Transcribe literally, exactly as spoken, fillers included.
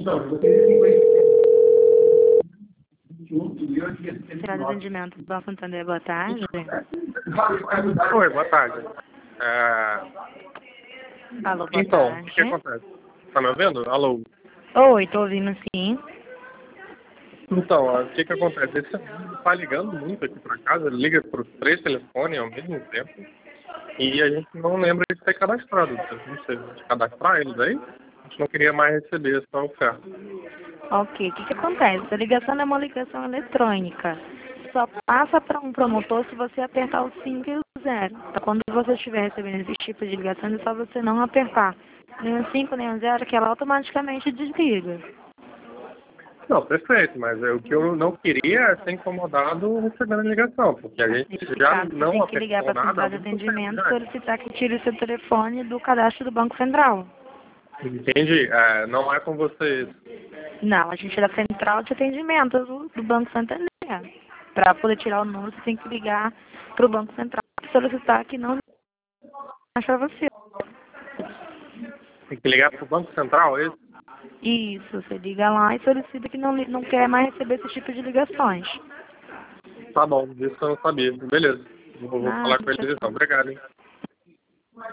Central de atendimento do Banco Santander, boa tarde. Oi, boa tarde. É... Alô, boa Então, tarde. o que acontece? Tá me ouvindo? Alô? Oi, tô ouvindo sim. Então, ó, o que que acontece? Esse tá ligando muito aqui pra casa, ele liga pros três telefones ao mesmo tempo e a gente não lembra de ter cadastrado. Não sei, de cadastrar eles aí, a gente não queria mais receber essa oferta. Ok, o que que acontece? A ligação é uma ligação eletrônica. Só passa para um promotor se você apertar o cinco e o zero. Então, quando você estiver recebendo esse tipo de ligação, é só você não apertar nem o cinco nem o zero, que ela automaticamente desliga. Não, perfeito, mas é, o que eu não queria é ser incomodado recebendo a ligação, porque a gente Nesse já caso, você não tem que ligar apertou para a nada há central de muito tempo atendimento e já. solicitar que tire o seu telefone do cadastro do Banco Central. Entendi, é, não é com vocês. Não, a gente é da central de atendimento do, do Banco Santander. Para poder tirar o número, você tem que ligar para o Banco Central e solicitar que não para você. Tem que ligar pro Banco Central, é isso? Isso, você liga lá e solicita que não, li- não quer mais receber esse tipo de ligações. Tá bom, disso eu não sabia. Beleza, vou, vou falar Nada, com eles então. tchau. Obrigado, hein?